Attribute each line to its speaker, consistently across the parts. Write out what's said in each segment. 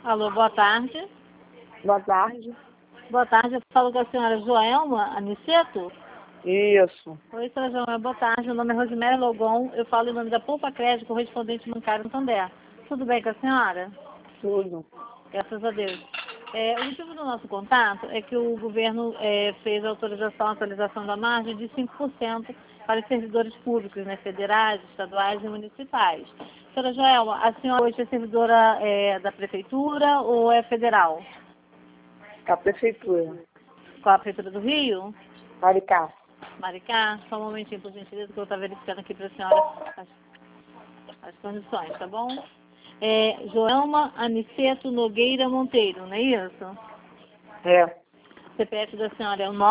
Speaker 1: Alô, boa tarde.
Speaker 2: Boa tarde.
Speaker 1: Boa tarde, eu falo com a senhora Joelma Aniceto.
Speaker 2: Isso.
Speaker 1: Oi, senhora Joelma, boa tarde. Meu nome é Rosemary Logon. Eu falo em nome da Poupa Crédito, correspondente bancário Santander. Tudo bem com a senhora?
Speaker 2: Tudo.
Speaker 1: Graças a Deus. O motivo do nosso contato é que o governo fez a atualização da margem de 5% para os servidores públicos, né, federais, estaduais e municipais. Senhora Joelma, a senhora hoje é servidora da prefeitura ou é federal?
Speaker 2: A prefeitura.
Speaker 1: Qual a prefeitura do Rio?
Speaker 2: Maricá.
Speaker 1: Maricá, só um momentinho, por gentileza, que eu estou verificando aqui para a senhora as condições, tá bom? Joelma Aniceto Nogueira Monteiro, não é isso?
Speaker 2: É.
Speaker 1: CPF da senhora é o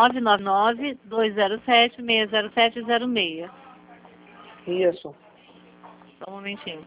Speaker 1: 999-207-60706.
Speaker 2: Isso.
Speaker 1: Só um momentinho.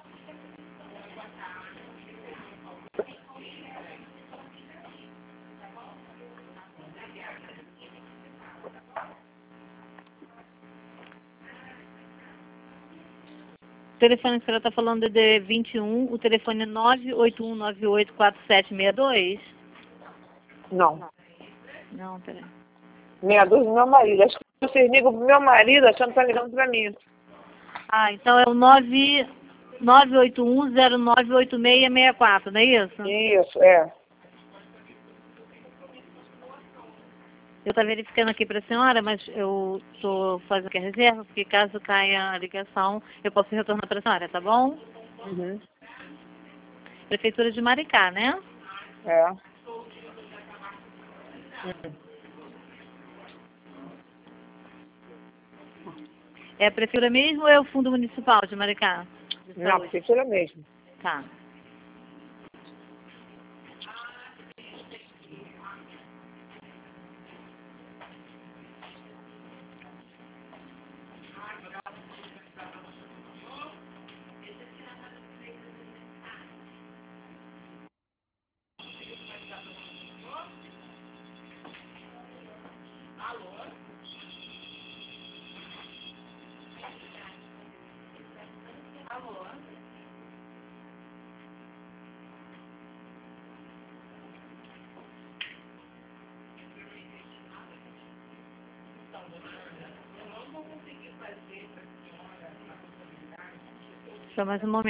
Speaker 1: O telefone que a senhora está falando é de 21, o telefone é 981984762?
Speaker 2: Não.
Speaker 1: Não, peraí.
Speaker 2: 62 do meu marido. Acho que vocês ligam pro meu marido achando que tá ligando pra mim.
Speaker 1: Ah, então é o 981098664, não é isso?
Speaker 2: Isso, é.
Speaker 1: Eu estou verificando aqui para a senhora, mas eu estou fazendo aqui a reserva, porque caso caia a ligação, eu posso retornar para a senhora, tá bom?
Speaker 2: Uhum.
Speaker 1: Prefeitura de Maricá, né?
Speaker 2: É.
Speaker 1: É a prefeitura mesmo ou é o Fundo Municipal de Maricá? De
Speaker 2: Não,
Speaker 1: saúde?
Speaker 2: prefeitura mesmo.
Speaker 1: Tá. Só mais um momento.